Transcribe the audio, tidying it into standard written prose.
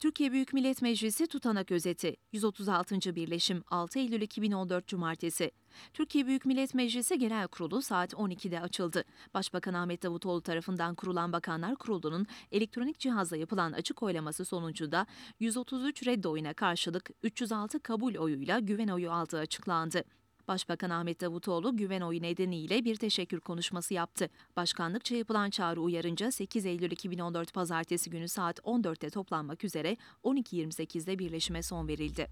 Türkiye Büyük Millet Meclisi tutanak özeti. 136. Birleşim 6 Eylül 2014 Cumartesi. Türkiye Büyük Millet Meclisi Genel Kurulu saat 12'de açıldı. Başbakan Ahmet Davutoğlu tarafından kurulan Bakanlar Kurulu'nun elektronik cihazla yapılan açık oylaması sonucunda 133 red oyuna karşılık 306 kabul oyuyla güven oyu aldığı açıklandı. Başbakan Ahmet Davutoğlu güven oyu nedeniyle bir teşekkür konuşması yaptı. Başkanlıkça yapılan çağrı uyarınca 8 Eylül 2014 Pazartesi günü saat 14'te toplanmak üzere 12.28'de birleşime son verildi.